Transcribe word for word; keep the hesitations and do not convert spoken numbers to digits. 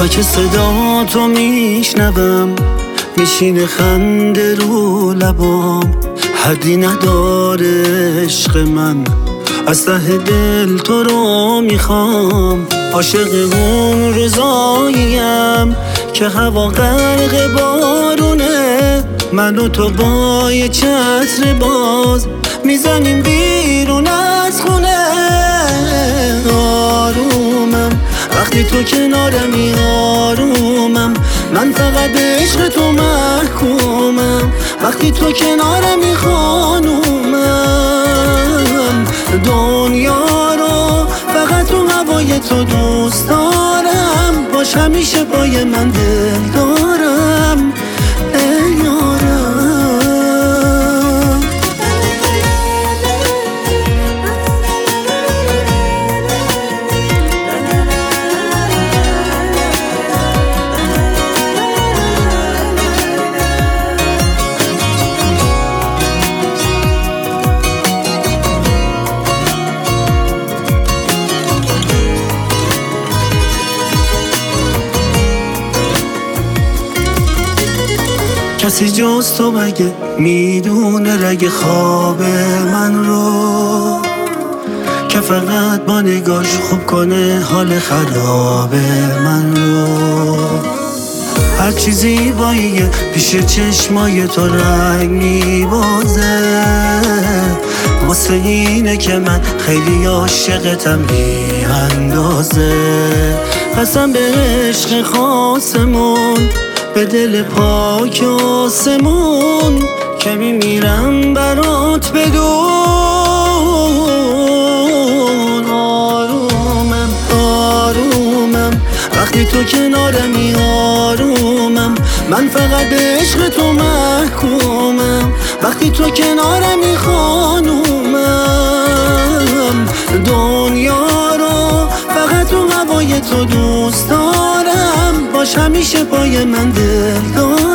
تا که صدا تو میشنوم میشینه خنده رو لبام. حدی نداره عشق من، از ته دل تو رو میخوام. عاشق اون روزاییم که هوا غرق بارونه، من و تو با یه چتر باز میزنیم بیرون از خونه. آرومم وقتی تو کنارمی، آرومم من فقط به عشق تو محکومم. وقتی تو کنارمی خانومم، دنیا رو فقط تو هوای تو دوست دارم. باش همیشه پای من دل دارم ای یارم. کسی جز تو مگه میدونه رگ خواب من رو، که فقط با نگاش خوب کنه حال خراب من رو. هر چیزی باییه پیش چشمای تو رنگ میبازه، واسه اینه که من خیلی عاشقتم بی اندازه. قسم به عشق خاصمون، به دل پاک آسمون، که میمیرم برات بدون. آرومم آرومم وقتی تو کنارمی، آرومم من فقط به عشق تو محکومم. وقتی تو کنارمی خانومم، دنیا رو فقط تو هوای تو دوست دارم. باش همیشه پای من دل دارم.